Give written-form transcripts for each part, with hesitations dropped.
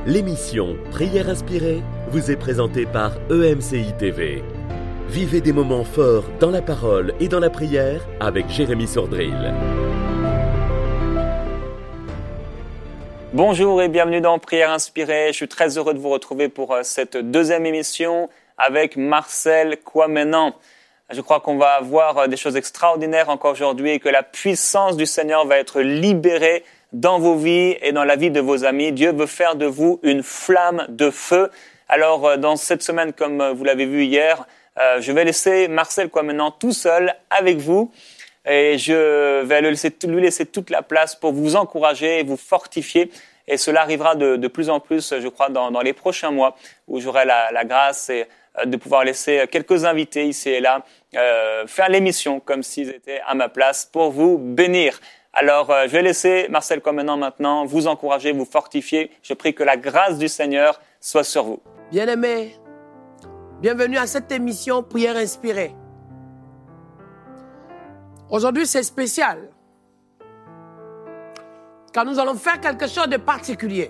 L'émission Prière inspirée vous est présentée par EMCI TV. Vivez des moments forts dans la parole et dans la prière avec Jérémy Sordrill. Bonjour et bienvenue dans Prière inspirée. Je suis très heureux de vous retrouver pour cette deuxième émission avec Marcel Kwamenan. Je crois qu'on va voir des choses extraordinaires encore aujourd'hui et que la puissance du Seigneur va être libérée dans vos vies et dans la vie de vos amis. Dieu veut faire de vous une flamme de feu. Alors, dans cette semaine, comme vous l'avez vu hier, je vais laisser Marcel Kwamenan tout seul avec vous et je vais lui laisser toute la place pour vous encourager et vous fortifier. Et cela arrivera de plus en plus, je crois, dans les prochains mois où j'aurai la grâce de pouvoir laisser quelques invités ici et là faire l'émission comme s'ils étaient à ma place pour vous bénir. Alors, je vais laisser Marcel Kwamenan maintenant vous encourager, vous fortifier. Je prie que la grâce du Seigneur soit sur vous. Bien-aimés, bienvenue à cette émission Prière inspirée. Aujourd'hui, c'est spécial, car nous allons faire quelque chose de particulier.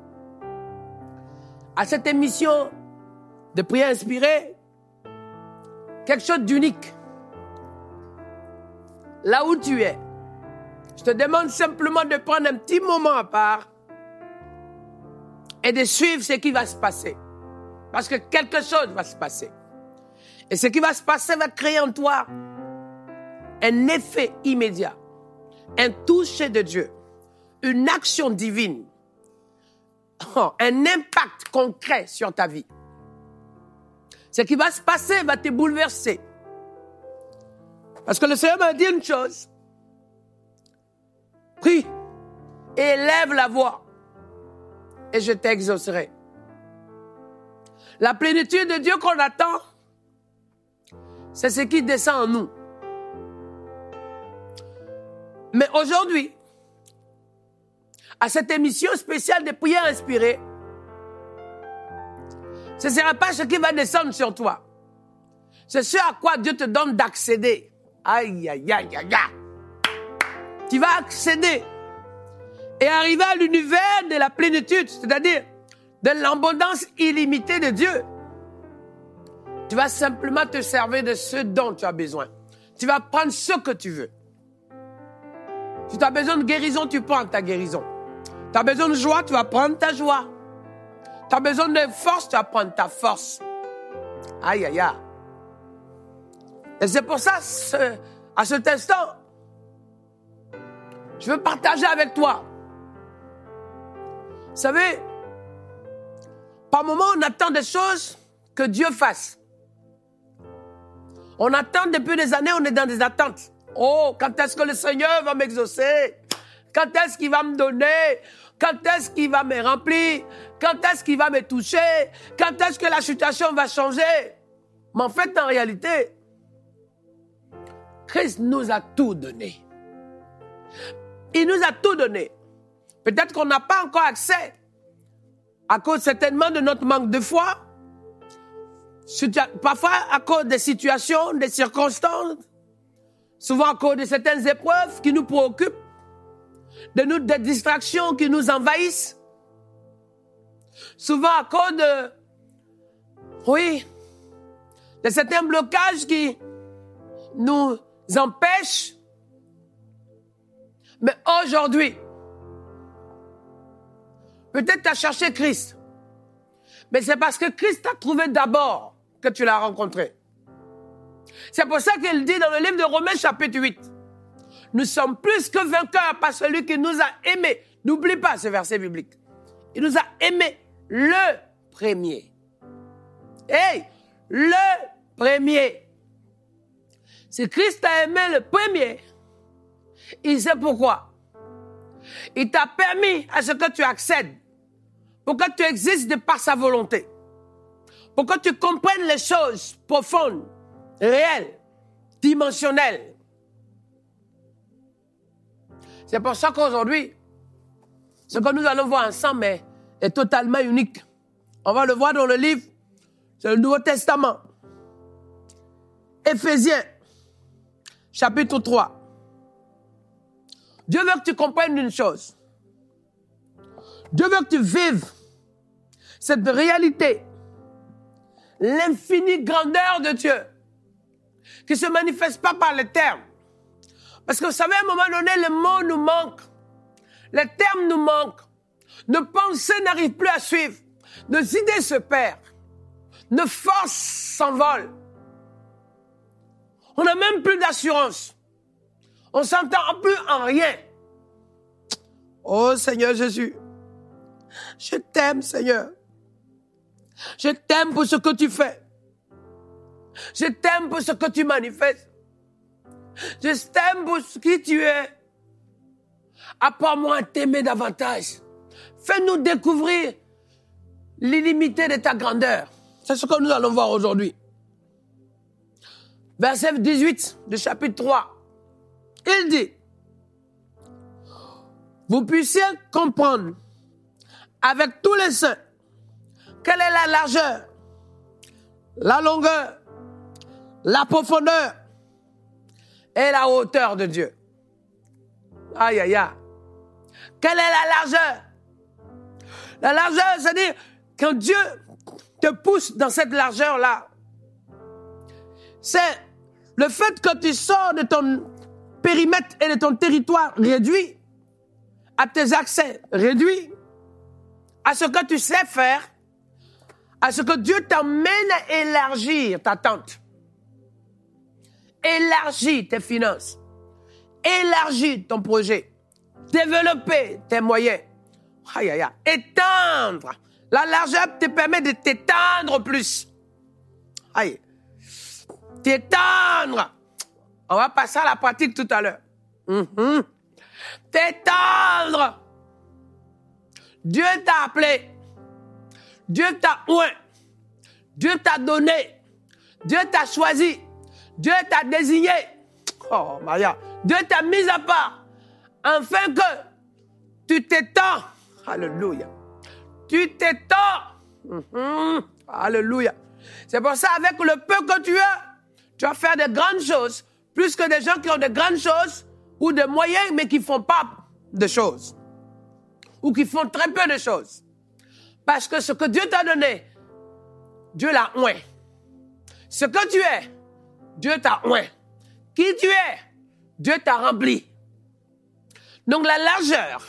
À cette émission de Prière inspirée, quelque chose d'unique. Là où tu es, je te demande simplement de prendre un petit moment à part et de suivre ce qui va se passer. Parce que quelque chose va se passer. Et ce qui va se passer va créer en toi un effet immédiat, un toucher de Dieu, une action divine, un impact concret sur ta vie. Ce qui va se passer va te bouleverser. Parce que le Seigneur m'a dit une chose. Prie et élève la voix et je t'exaucerai. La plénitude de Dieu qu'on attend, c'est ce qui descend en nous. Mais aujourd'hui, à cette émission spéciale de prière inspirée, ce ne sera pas ce qui va descendre sur toi. C'est ce à quoi Dieu te donne d'accéder. Aïe, aïe, aïe, aïe, aïe. Tu vas accéder et arriver à l'univers de la plénitude, c'est-à-dire de l'abondance illimitée de Dieu. Tu vas simplement te servir de ce dont tu as besoin. Tu vas prendre ce que tu veux. Si tu as besoin de guérison, tu prends ta guérison. Tu as besoin de joie, tu vas prendre ta joie. Tu as besoin de force, tu vas prendre ta force. Aïe, aïe, aïe. Et c'est pour ça, à cet instant, je veux partager avec toi. Vous savez, par moments, on attend des choses que Dieu fasse. On attend depuis des années, on est dans des attentes. Oh, quand est-ce que le Seigneur va m'exaucer? Quand est-ce qu'il va me donner? Quand est-ce qu'il va me remplir? Quand est-ce qu'il va me toucher? Quand est-ce que la situation va changer? Mais en fait, en réalité, Christ nous a tout donné. Il nous a tout donné. Peut-être qu'on n'a pas encore accès, à cause certainement de notre manque de foi, parfois à cause des situations, des circonstances, souvent à cause de certaines épreuves qui nous préoccupent, des distractions qui nous envahissent, souvent à cause de certains blocages qui nous empêchent. Mais aujourd'hui, peut-être tu as cherché Christ, mais c'est parce que Christ t'a trouvé d'abord que tu l'as rencontré. C'est pour ça qu'il dit dans le livre de Romains chapitre 8, nous sommes plus que vainqueurs par celui qui nous a aimés. N'oublie pas ce verset biblique. Il nous a aimés le premier. Hey, le premier. Si Christ t'a aimé le premier, il sait pourquoi. Il t'a permis à ce que tu accèdes, pour que tu existes de par sa volonté, pour que tu comprennes les choses profondes, réelles, dimensionnelles. C'est pour ça qu'aujourd'hui, ce que nous allons voir ensemble est totalement unique. On va le voir dans le livre, c'est le Nouveau Testament. Éphésiens, chapitre 3. Dieu veut que tu comprennes une chose. Dieu veut que tu vives cette réalité, l'infinie grandeur de Dieu, qui ne se manifeste pas par les termes. Parce que vous savez, à un moment donné, les mots nous manquent, les termes nous manquent, nos pensées n'arrivent plus à suivre, nos idées se perdent, nos forces s'envolent. On n'a même plus d'assurance. On ne s'entend plus en rien. Oh Seigneur Jésus, je t'aime Seigneur. Je t'aime pour ce que tu fais. Je t'aime pour ce que tu manifestes. Je t'aime pour qui tu es. Apprends-moi à t'aimer davantage. Fais-nous découvrir l'illimité de ta grandeur. C'est ce que nous allons voir aujourd'hui. Verset 18 du chapitre 3. Il dit, vous puissiez comprendre avec tous les saints quelle est la largeur, la longueur, la profondeur et la hauteur de Dieu. Aïe, aïe, aïe. Quelle est la largeur? La largeur, c'est-à-dire quand Dieu te pousse dans cette largeur-là, c'est le fait que tu sors de ton périmètre et de ton territoire réduit, à tes accès réduits, à ce que tu sais faire, à ce que Dieu t'emmène à élargir ta tente. Élargir tes finances. Élargir ton projet. Développer tes moyens. Aïe, aïe, aïe. Étendre. La largeur te permet de t'étendre plus. Aïe. T'étendre. On va passer à la pratique tout à l'heure. T'étendre. Dieu t'a appelé. Dieu t'a oint. Dieu t'a donné. Dieu t'a choisi. Dieu t'a désigné. Oh, Maria. Dieu t'a mis à part. Afin que tu t'étends. Alléluia. Tu t'étends. Alléluia. C'est pour ça, avec le peu que tu as, tu vas faire de grandes choses. Plus que des gens qui ont de grandes choses ou de moyens, mais qui ne font pas de choses. Ou qui font très peu de choses. Parce que ce que Dieu t'a donné, Dieu l'a oint. Ce que tu es, Dieu t'a oint. Qui tu es, Dieu t'a rempli. Donc la largeur,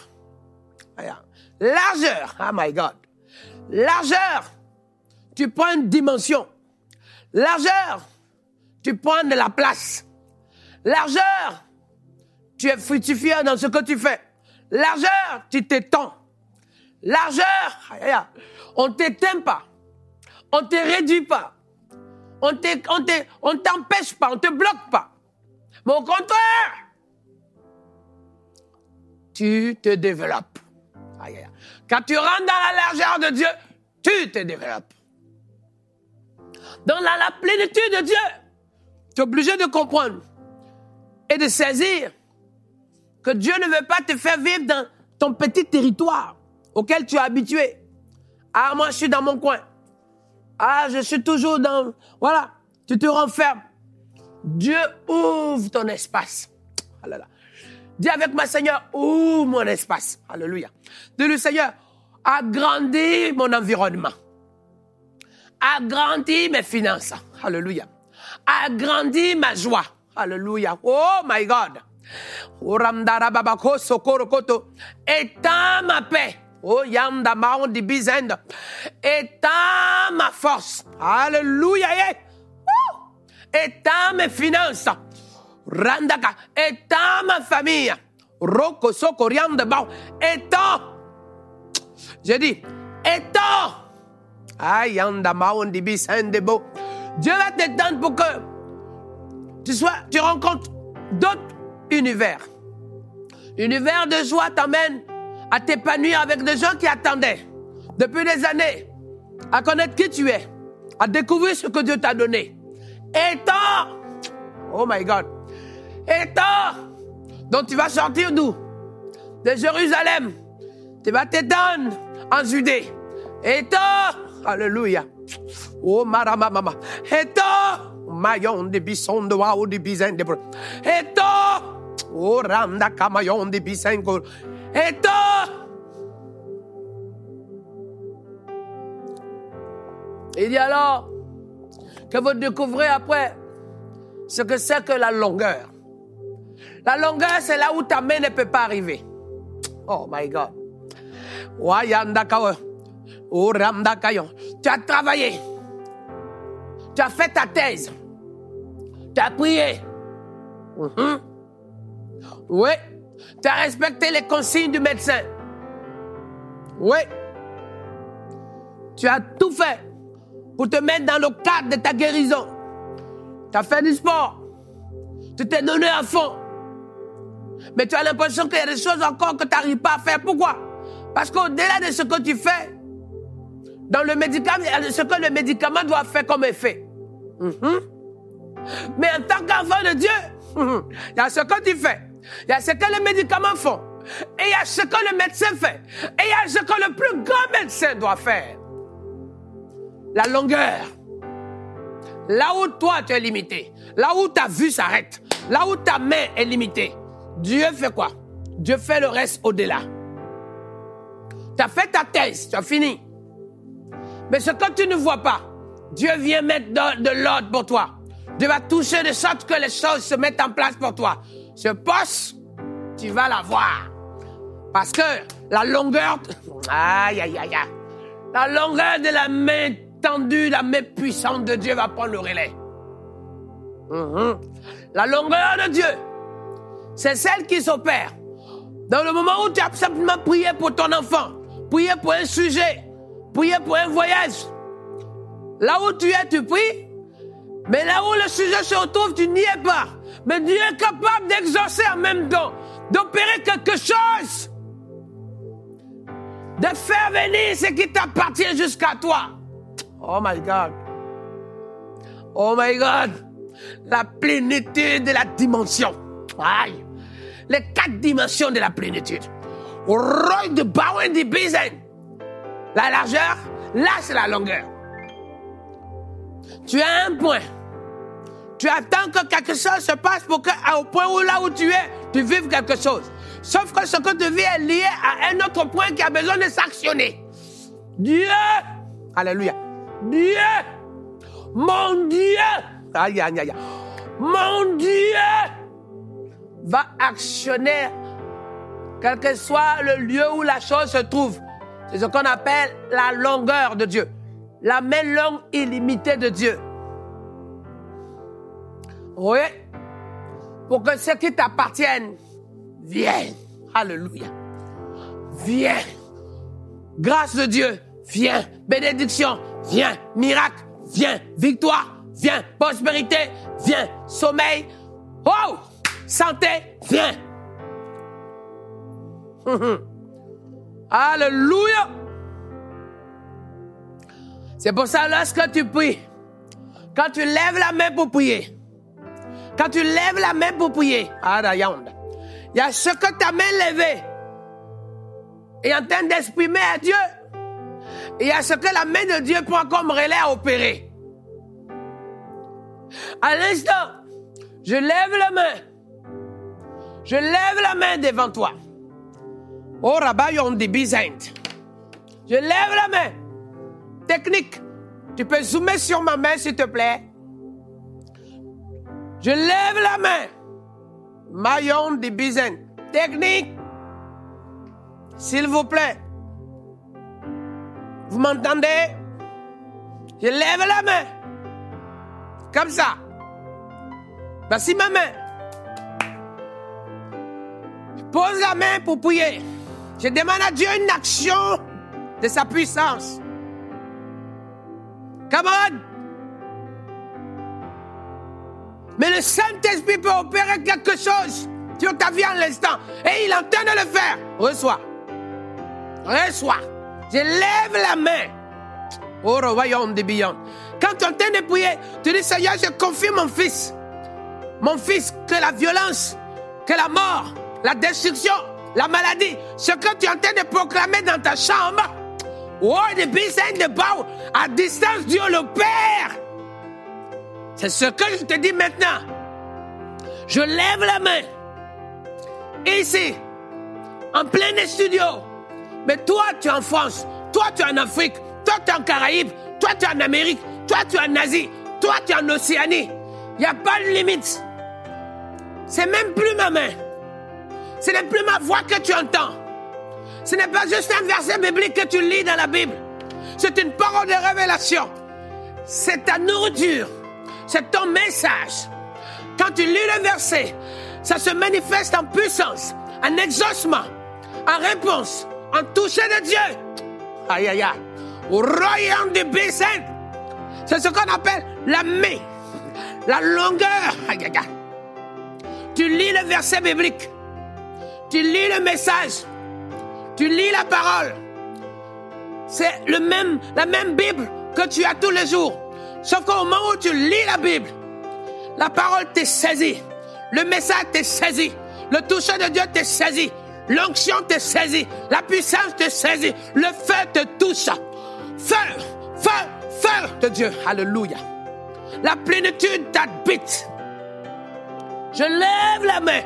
oh my God, largeur, tu prends une dimension. Largeur, tu prends de la place. Largeur, tu es fructifiant dans ce que tu fais. Largeur, tu t'étends. Largeur, on ne t'éteint pas. On ne te réduit pas. On ne t'empêche pas, on ne te bloque pas. Mais au contraire, tu te développes. Quand tu rentres dans la largeur de Dieu, tu te développes. Dans la plénitude de Dieu, tu es obligé de comprendre et de saisir que Dieu ne veut pas te faire vivre dans ton petit territoire auquel tu es habitué. Ah, moi, je suis dans mon coin. Ah, je suis toujours dans... Voilà, tu te renfermes. Dieu ouvre ton espace. Alléluia. Dis avec moi, Seigneur, ouvre mon espace. Alléluia. Dis-lui, Seigneur, agrandis mon environnement. Agrandis mes finances. Alléluia. Agrandis ma joie. Alléluia. Oh my God. Étends ma paix. Oh, yanda maon di bizende. Étends ma force. Alléluia. Étends mes finances. Randaka. Étends ma famille. Roko soko riande bao. Étends. J'ai dit, étends. Ah, yanda maon di bizende bo. Dieu va t'étendre pour que tu rencontres d'autres univers. Univers de joie t'emmène à t'épanouir avec des gens qui attendaient depuis des années à connaître qui tu es, à découvrir ce que Dieu t'a donné. Étends, oh my God, étends, donc tu vas sortir d'où? De Jérusalem, tu vas t'étendre en Judée. Étends, alléluia, oh marama mama, étends, maillon de bisson de wa ou de bizen de bro, étends, oh randa kamayon de bisengo. Étends. Il dit alors que vous découvrez après ce que c'est que la longueur. La longueur, c'est là où ta main ne peut pas arriver. Oh my God. Tu as travaillé. Tu as fait ta thèse. Tu as prié. Oui. Tu as respecté les consignes du médecin. Oui. Tu as tout fait pour te mettre dans le cadre de ta guérison. Tu as fait du sport. Tu t'es donné à fond. Mais tu as l'impression qu'il y a des choses encore que tu n'arrives pas à faire. Pourquoi? Parce qu'au-delà de ce que tu fais, dans le médicament, il y a ce que le médicament doit faire comme effet. Mais en tant qu'enfant de Dieu, il y a ce que tu fais. Il y a ce que les médicaments font. Et il y a ce que le médecin fait. Et il y a ce que le plus grand médecin doit faire. La longueur. Là où toi tu es limité. Là où ta vue s'arrête. Là où ta main est limitée. Dieu fait quoi? Dieu fait le reste au-delà. Tu as fait ta thèse, tu as fini. Mais ce que tu ne vois pas, Dieu vient mettre de l'ordre pour toi. Dieu va toucher de sorte que les choses se mettent en place pour toi. Ce poste, tu vas l'avoir. Parce que la longueur... Aïe, aïe, aïe, aïe. La longueur de la main tendue, la main puissante de Dieu va prendre le relais. La longueur de Dieu, c'est celle qui s'opère. Dans le moment où tu as simplement prié pour ton enfant, prié pour un sujet, prié pour un voyage. Là où tu es, tu pries. Mais là où le sujet se retrouve, tu n'y es pas. Mais Dieu est capable d'exaucer en même temps, d'opérer quelque chose, de faire venir ce qui t'appartient jusqu'à toi. Oh my God. Oh my God. La plénitude de la dimension. Aïe. Les 4 dimensions de la plénitude. Roy de Bauen de Bizen. La largeur, là c'est la longueur. Tu as un point. Tu attends que quelque chose se passe pour qu'au point où là où tu es, tu vives quelque chose. Sauf que ce que tu vis est lié à un autre point qui a besoin de s'actionner. Dieu, alléluia, Dieu, mon Dieu, aïe, aïe, aïe, mon Dieu va actionner quel que soit le lieu où la chose se trouve. C'est ce qu'on appelle la longueur de Dieu. La main longue illimitée de Dieu. Oui. Pour que ce qui t'appartienne vienne. Alléluia. Viens. Grâce de Dieu, viens. Bénédiction, viens. Miracle, viens. Victoire, viens. Prospérité, viens. Sommeil, oh! Santé, viens. Alléluia. C'est pour ça, lorsque tu pries, quand tu lèves la main pour prier, il y a ce que ta main levée est en train d'exprimer à Dieu. Et il y a ce que la main de Dieu prend comme relais à opérer. À l'instant, je lève la main. Je lève la main devant toi. Oh, Rabayon de Bizent. Je lève la main. Technique. Tu peux zoomer sur ma main, s'il te plaît. Je lève la main. Maillon de Bizent. Technique. S'il vous plaît. Vous m'entendez? Je lève la main. Comme ça. Voici ma main. Je pose la main pour prier. Je demande à Dieu une action de sa puissance. Come on. Mais le Saint-Esprit peut opérer quelque chose sur ta vie en l'instant. Et il est en train de le faire. Reçois. Reçois. Je lève la main. Au royaume de Beyond. Quand tu es en train de prier, tu dis, Seigneur, je confie mon fils. Mon fils, que la violence, que la mort, la destruction, la maladie, ce que tu es en train de proclamer dans ta chambre, oh, de Bisaïn de Bao, à distance, Dieu le Père. C'est ce que je te dis maintenant. Je lève la main. Ici, en plein studio. Mais toi, tu es en France. Toi, tu es en Afrique. Toi, tu es en Caraïbes. Toi, tu es en Amérique. Toi, tu es en Asie. Toi, tu es en Océanie. Il n'y a pas de limite. C'est même plus ma main. Ce n'est plus ma voix que tu entends. Ce n'est pas juste un verset biblique que tu lis dans la Bible. C'est une parole de révélation. C'est ta nourriture. C'est ton message. Quand tu lis le verset, ça se manifeste en puissance, en exaucement, en réponse, en toucher de Dieu. Aïe, aïe, aïe. Au royaume du Bécin. C'est ce qu'on appelle la main. La longueur. Aïe, aïe, aïe. Tu lis le verset biblique. Tu lis le message. Tu lis la parole. C'est la même Bible que tu as tous les jours. Sauf qu'au moment où tu lis la Bible, la parole t'est saisie. Le message t'est saisi. Le toucher de Dieu t'est saisi. L'onction t'est saisie. La puissance t'est saisie. Le feu te touche. Feu, feu, feu de Dieu. Alléluia. La plénitude t'habite. Je lève la main.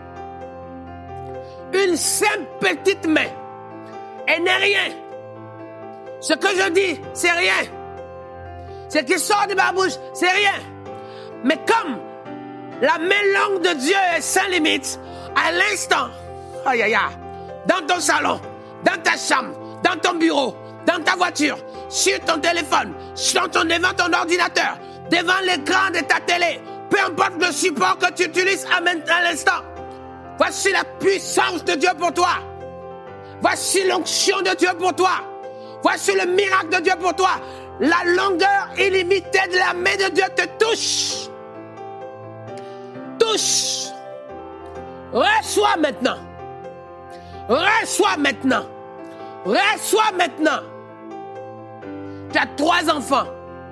Une simple petite main. Elle n'est rien. Ce que je dis, c'est rien. Ce qui sort de ma bouche, c'est rien. Mais comme la main longue de Dieu est sans limite, à l'instant, aïe aïe aïe, dans ton salon, dans ta chambre, dans ton bureau, dans ta voiture, sur ton téléphone, devant ton ordinateur, devant l'écran de ta télé, peu importe le support que tu utilises à l'instant, voici la puissance de Dieu pour toi. Voici l'onction de Dieu pour toi. Voici le miracle de Dieu pour toi. La longueur illimitée de la main de Dieu te touche. Touche. Reçois maintenant. Reçois maintenant. Reçois maintenant. Tu as 3 enfants.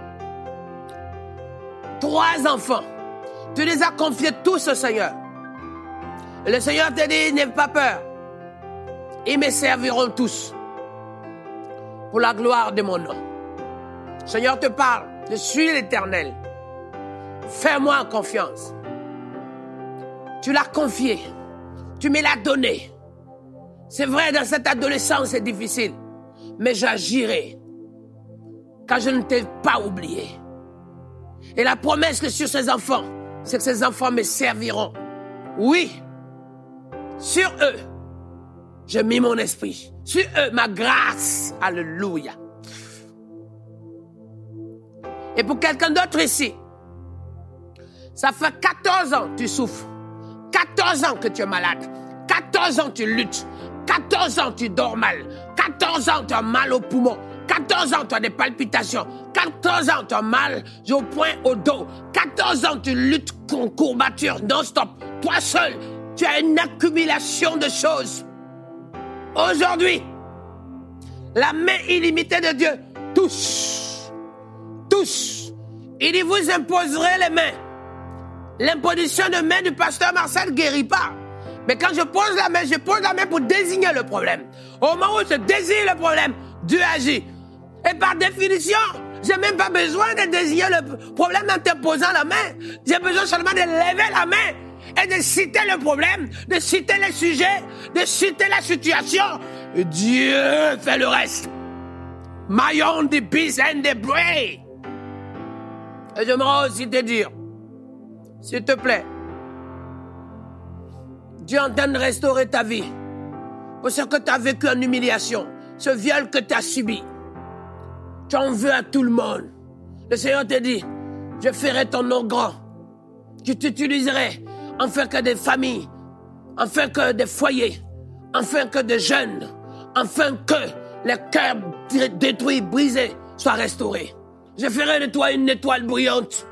3 enfants. Tu les as confiés tous au Seigneur. Et le Seigneur te dit, n'aie pas peur. Ils me serviront tous pour la gloire de mon nom. Le Seigneur te parle, je suis l'Éternel. Fais-moi confiance. Tu l'as confié, tu me l'as donné. C'est vrai, dans cette adolescence, c'est difficile, mais j'agirai quand je ne t'ai pas oublié. Et la promesse que sur ces enfants, c'est que ces enfants me serviront. Oui, sur eux, j'ai mis mon esprit. Sur eux, ma grâce. Alléluia. Et pour quelqu'un d'autre ici, ça fait 14 ans que tu souffres. 14 ans que tu es malade. 14 ans que tu luttes. 14 ans que tu dors mal. 14 ans que tu as mal au poumon. 14 ans que tu as des palpitations. 14 ans que tu as mal au poing, au dos. 14 ans que tu luttes contre courbature non-stop. Toi seul, tu as une accumulation de choses. Aujourd'hui, la main illimitée de Dieu touche. Touche. Il dit, vous imposerez les mains. L'imposition de main du pasteur Marcel ne guérit pas. Mais quand je pose la main pour désigner le problème. Au moment où je désigne le problème, Dieu agit. Et par définition, je n'ai même pas besoin de désigner le problème en te posant la main. J'ai besoin seulement de lever la main et de citer le problème, de citer le sujet, de citer la situation. Et Dieu fait le reste. Maillon de peace and the brain. Et j'aimerais aussi te dire, s'il te plaît, Dieu est en train de restaurer ta vie pour ce que tu as vécu en humiliation, ce viol que tu as subi. Tu en veux à tout le monde. Le Seigneur te dit, je ferai ton nom grand. Je t'utiliserai afin que des familles, afin que des foyers, afin que des jeunes, afin que les cœurs détruits, brisés, soient restaurés. Je ferai de toi une étoile brillante.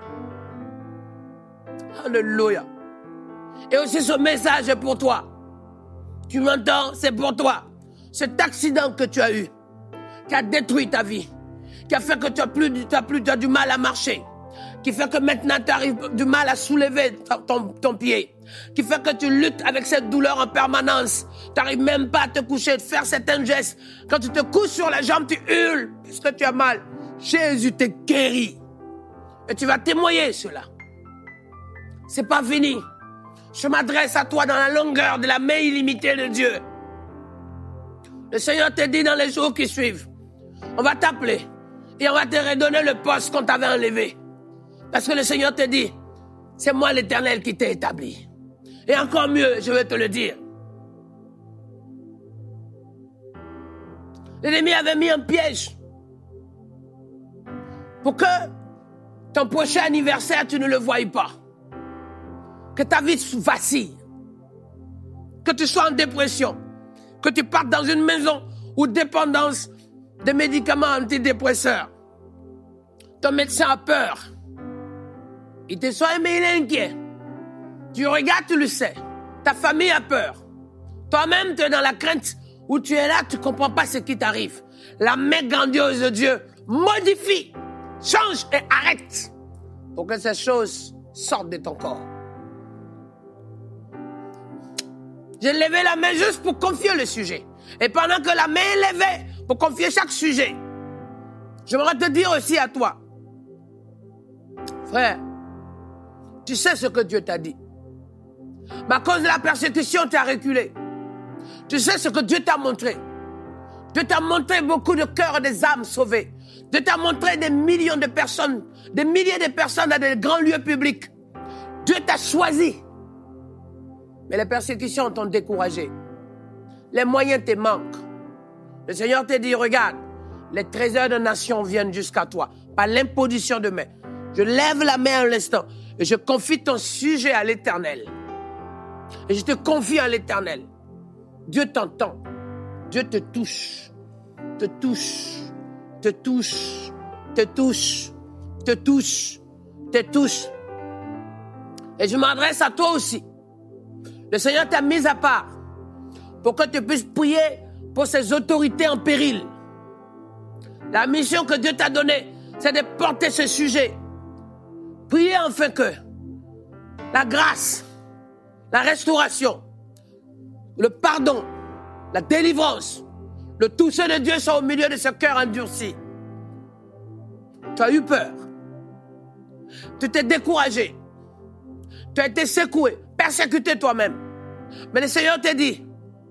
Alléluia. Et aussi ce message est pour toi. Tu m'entends? C'est pour toi. Cet accident que tu as eu, qui a détruit ta vie, qui a fait que tu as du mal à marcher, qui fait que maintenant tu arrives du mal à soulever ton pied, qui fait que tu luttes avec cette douleur en permanence. Tu n'arrives même pas à te coucher, de faire certains gestes. Quand tu te couches sur la jambe, tu hurles puisque tu as mal. Jésus te guérit. Et tu vas témoigner cela. C'est pas fini. Je m'adresse à toi dans la longueur de la main illimitée de Dieu. Le Seigneur te dit dans les jours qui suivent, on va t'appeler Et on va te redonner le poste qu'on t'avait enlevé. Parce que le Seigneur te dit, c'est moi l'Éternel qui t'ai établi. Et encore mieux, je vais te le dire. L'ennemi avait mis un piège pour que ton prochain anniversaire, tu ne le voies pas. Que ta vie vacille. Que tu sois en dépression. Que tu partes dans une maison ou dépendance de médicaments antidépresseurs. Ton médecin a peur. Il te soigne, mais il est inquiet. Tu regardes, tu le sais. Ta famille a peur. Toi-même, tu es dans la crainte où tu es là, tu ne comprends pas ce qui t'arrive. La main grandiose de Dieu modifie, change et arrête pour que ces choses sortent de ton corps. J'ai levé la main juste pour confier le sujet. Et pendant que la main est levée pour confier chaque sujet, j'aimerais te dire aussi à toi, frère, tu sais ce que Dieu t'a dit. Mais à cause de la persécution, tu as reculé. Tu sais ce que Dieu t'a montré. Dieu t'a montré beaucoup de cœurs et des âmes sauvées. Dieu t'a montré des millions de personnes, des milliers de personnes dans des grands lieux publics. Dieu t'a choisi. Mais les persécutions t'ont découragé. Les moyens te manquent. Le Seigneur te dit, regarde, les trésors de nations viennent jusqu'à toi, par l'imposition de main. Je lève la main à l'instant et je confie ton sujet à l'Éternel. Et je te confie à l'Éternel. Dieu t'entend. Dieu te touche. Te touche. Te touche. Te touche. Te touche. Te touche. Et je m'adresse à toi aussi. Le Seigneur t'a mis à part pour que tu puisses prier pour ces autorités en péril. La mission que Dieu t'a donnée, c'est de porter ce sujet. Priez afin que la grâce, la restauration, le pardon, la délivrance, le toucher de Dieu soit au milieu de ce cœur endurci. Tu as eu peur. Tu t'es découragé. Tu as été secoué, persécuté toi-même. Mais le Seigneur te dit,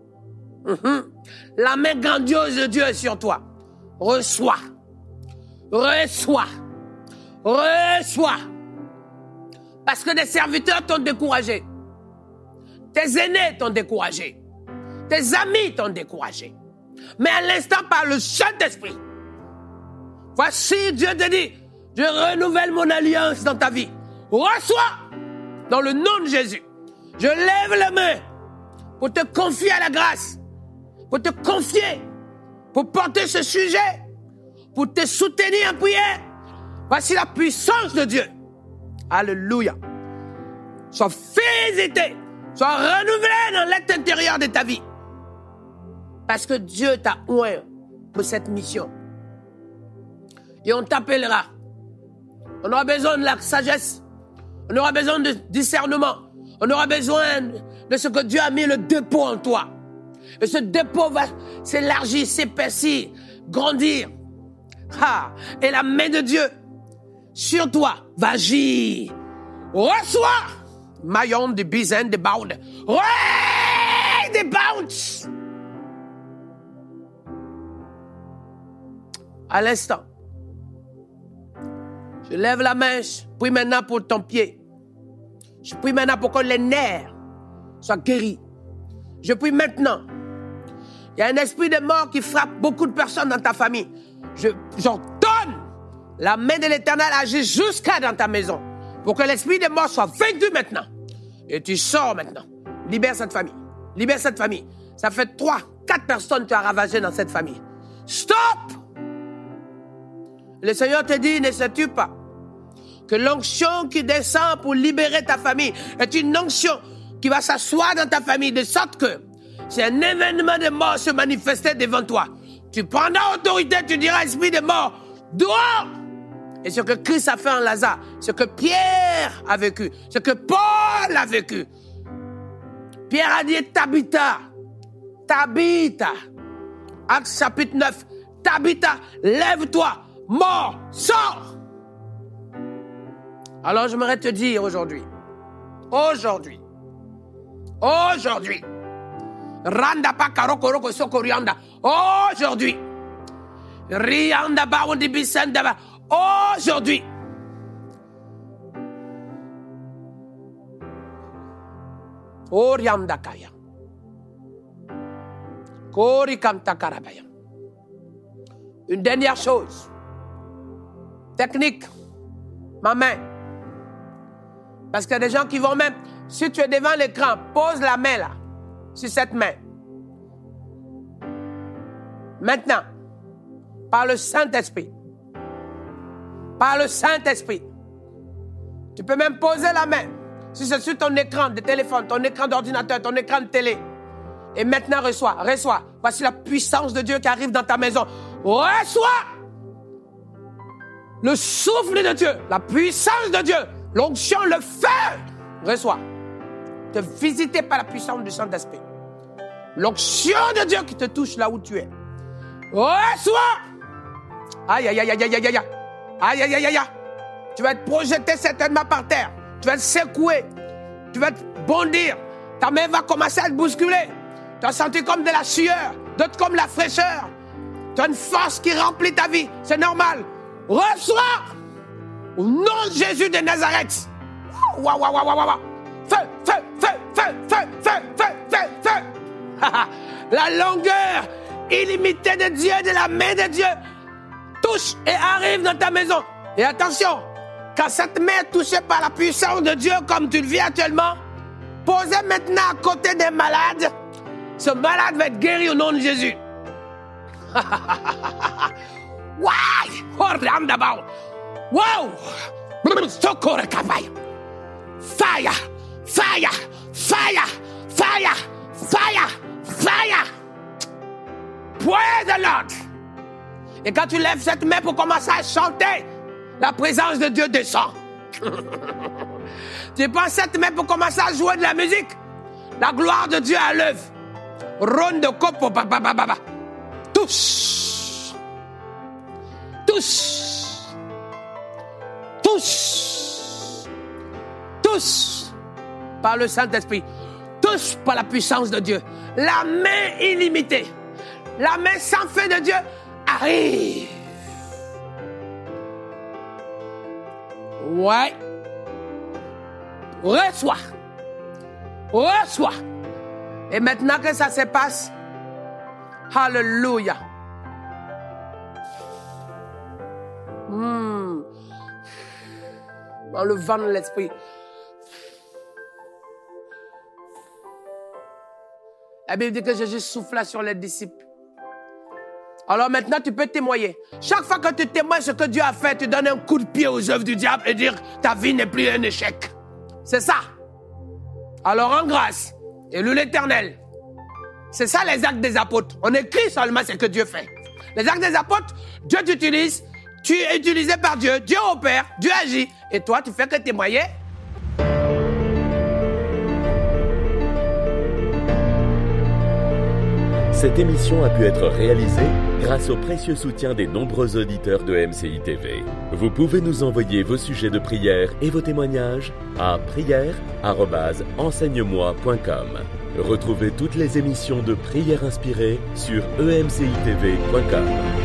la main grandiose de Dieu est sur toi. Reçois. Reçois. Reçois. Parce que des serviteurs t'ont découragé. Tes aînés t'ont découragé. Tes amis t'ont découragé. Mais à l'instant, par le Saint-Esprit, voici, Dieu te dit, je renouvelle mon alliance dans ta vie. Reçois dans le nom de Jésus. Je lève la main pour te confier à la grâce, pour te confier, pour porter ce sujet, pour te soutenir en prière. Voici la puissance de Dieu. Alléluia. Sois visité, sois renouvelé dans l'être intérieur de ta vie. Parce que Dieu t'a oint pour cette mission. Et on t'appellera. On aura besoin de la sagesse. On aura besoin de discernement. On aura besoin de ce que Dieu a mis le dépôt en toi. Et ce dépôt va s'élargir, s'épaissir, grandir. Et la main de Dieu sur toi va agir. Reçois. Maillon de bizen de bound. Ouais, de bounce. À l'instant. Je lève la main, je prie maintenant pour ton pied. Je prie maintenant pour que les nerfs soient guéris. Je prie maintenant. Il y a un esprit de mort qui frappe beaucoup de personnes dans ta famille. J'ordonne la main de l'Éternel agir jusqu'à dans ta maison. Pour que l'esprit de mort soit vaincu maintenant. Et tu sors maintenant. Libère cette famille. Libère cette famille. Ça fait 3, 4 personnes que tu as ravagées dans cette famille. Stop! Le Seigneur te dit, ne sais-tu pas que l'onction qui descend pour libérer ta famille est une onction qui va s'asseoir dans ta famille de sorte que si un événement de mort se manifestait devant toi, tu prendras autorité, tu diras, esprit de mort, dehors! Et ce que Christ a fait en Lazare, ce que Pierre a vécu, ce que Paul a vécu. Pierre a dit, Tabitha, Actes chapitre 9, Tabitha, lève-toi, mort, sors! Alors j'aimerais te dire aujourd'hui, Randa pa karoko sokorianda, aujourd'hui, Aujourd'hui, Oriamdakaya. Korikamtakarabaya. Une dernière chose. Technique. Ma main. Parce qu'il y a des gens qui vont même, si tu es devant l'écran, pose la main là, sur cette main. Maintenant, par le Saint-Esprit. Par le Saint-Esprit. Tu peux même poser la main. Si c'est sur ton écran de téléphone, ton écran d'ordinateur, ton écran de télé. Et maintenant, reçois. Voici la puissance de Dieu qui arrive dans ta maison. Reçois le souffle de Dieu, la puissance de Dieu, l'onction, le feu. Reçois. Te visiter par la puissance du Saint-Esprit. L'onction de Dieu qui te touche là où tu es. Reçois. Aïe, aïe, aïe, aïe, aïe, aïe, aïe. Aïe, aïe, aïe, aïe. Tu vas être projeté certainement par terre. Tu vas être secoué. Tu vas te bondir. Ta main va commencer à te bousculer. Tu vas sentir comme de la sueur, d'autres comme la fraîcheur. Tu as une force qui remplit ta vie. C'est normal. Reçois au nom de Jésus de Nazareth. Waouh, waouh, waouh, waouh, waouh. Feu, feu, feu, feu, feu, feu, feu, feu, feu. La longueur illimitée de Dieu, de la main de Dieu, touche et arrive dans ta maison. Et attention, quand cette main est touchée par la puissance de Dieu, comme tu le vis actuellement, posez maintenant à côté des malades. Ce malade va être guéri au nom de Jésus. Wow! Fire! Fire! Fire! Fire! Fire! Fire! Praise the Lord! Et quand tu lèves cette main pour commencer à chanter, la présence de Dieu descend. Tu prends cette main pour commencer à jouer de la musique. La gloire de Dieu à l'œuvre. Ronde de copo, papa. Tous. Tous. Tous. Tous. Par le Saint-Esprit. Tous par la puissance de Dieu. La main illimitée. La main sans fin de Dieu arrive. Ouais. Reçois. Reçois. Et maintenant que ça se passe, alléluia. Dans le vent de l'esprit. La Bible dit que Jésus souffla sur les disciples. Alors maintenant, tu peux témoigner. Chaque fois que tu témoignes ce que Dieu a fait, tu donnes un coup de pied aux œuvres du diable et dire ta vie n'est plus un échec. C'est ça. Alors en grâce, et loue l'Éternel. C'est ça les actes des apôtres. On écrit seulement ce que Dieu fait. Les actes des apôtres, Dieu t'utilise, tu es utilisé par Dieu, Dieu opère, Dieu agit, et toi tu fais que témoigner. Cette émission a pu être réalisée grâce au précieux soutien des nombreux auditeurs de MCI TV. Vous pouvez nous envoyer vos sujets de prière et vos témoignages à prière@enseigne-moi.com. Retrouvez toutes les émissions de Prière Inspirée sur emcitv.com.